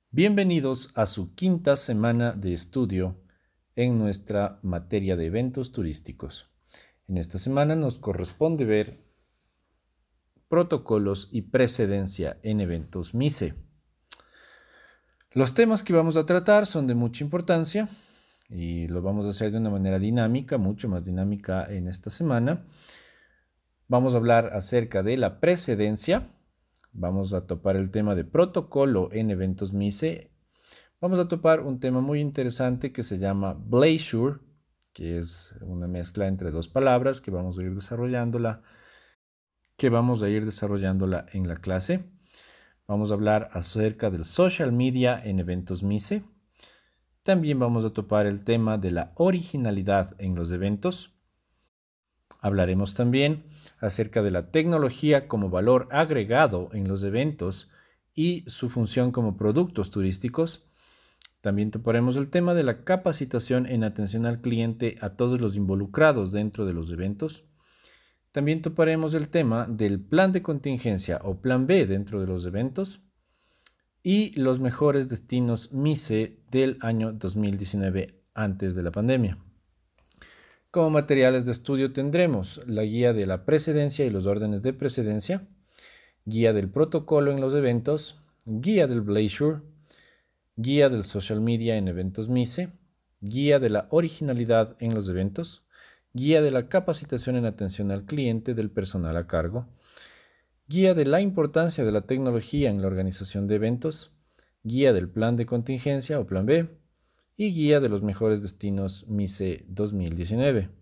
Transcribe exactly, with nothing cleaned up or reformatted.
Bienvenidos a su quinta semana de estudio en nuestra materia de eventos turísticos. En esta semana nos corresponde ver protocolos y precedencia en eventos MICE. Los temas que vamos a tratar son de mucha importancia y lo vamos a hacer de una manera dinámica, mucho más dinámica en esta semana. Vamos a hablar acerca de la precedencia. Vamos a topar el tema de protocolo en eventos MICE. Vamos a topar un tema muy interesante que se llama Blazure, que es una mezcla entre dos palabras que vamos a ir desarrollándola, que vamos a ir desarrollándola en la clase. Vamos a hablar acerca del social media en eventos MICE. También vamos a topar el tema de la originalidad en los eventos. Hablaremos también acerca de la tecnología como valor agregado en los eventos y su función como productos turísticos. También toparemos el tema de la capacitación en atención al cliente a todos los involucrados dentro de los eventos. También toparemos el tema del plan de contingencia o plan B dentro de los eventos y los mejores destinos MICE del año dos mil diecinueve antes de la pandemia. Como materiales de estudio tendremos la guía de la precedencia y los órdenes de precedencia, guía del protocolo en los eventos, guía del Blazure, guía del social media en eventos MICE, guía de la originalidad en los eventos, guía de la capacitación en atención al cliente del personal a cargo, guía de la importancia de la tecnología en la organización de eventos, guía del plan de contingencia o plan B y guía de los mejores destinos MICE dos mil diecinueve.